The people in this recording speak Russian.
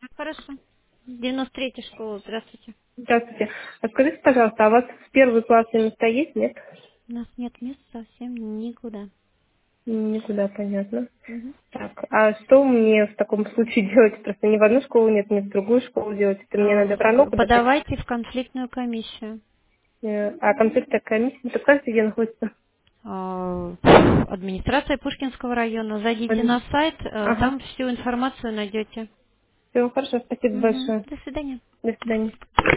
Хорошо. 93-я школа, здравствуйте. Здравствуйте. А скажите, пожалуйста, а у вас в первый класс места есть, нет? У нас нет мест совсем никуда. Никуда, понятно. Мгм. Так, а что мне в таком случае делать? Просто ни в одну школу нет, ни в другую школу делать. Это мне надо все равно куда-то... Подавайте в конфликтную комиссию. А конфликт комиссия, не подскажете, где находится? А, Администрация Пушкинского района. Зайдите на сайт, Ага. там всю информацию найдете. Все, хорошо, спасибо Мгм. большое. До свидания. До свидания.